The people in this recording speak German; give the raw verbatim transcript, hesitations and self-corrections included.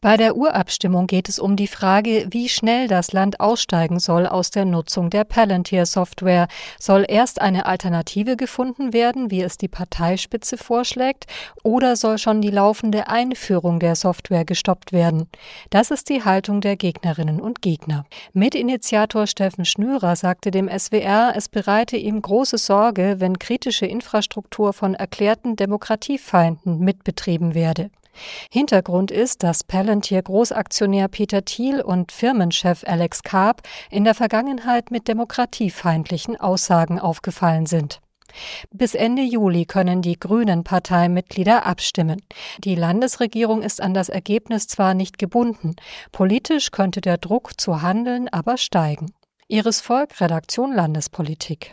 Bei der Urabstimmung geht es um die Frage, wie schnell das Land aussteigen soll aus der Nutzung der Palantir-Software. Soll erst eine Alternative gefunden werden, wie es die Parteispitze vorschlägt, oder soll schon die laufende Einführung der Software gestoppt werden? Das ist die Haltung der Gegnerinnen und Gegner. Mitinitiator Steffen Schnürer sagte dem S W R, es bereite ihm große Sorge, wenn kritische Infrastruktur von erklärten Demokratiefeinden mitbetrieben werde. Hintergrund ist, dass Palantir-Großaktionär Peter Thiel und Firmenchef Alex Karp in der Vergangenheit mit demokratiefeindlichen Aussagen aufgefallen sind. Bis Ende Juli können die Grünen-Parteimitglieder abstimmen. Die Landesregierung ist an das Ergebnis zwar nicht gebunden, politisch könnte der Druck zu handeln aber steigen. Iris Volk, Redaktion Landespolitik.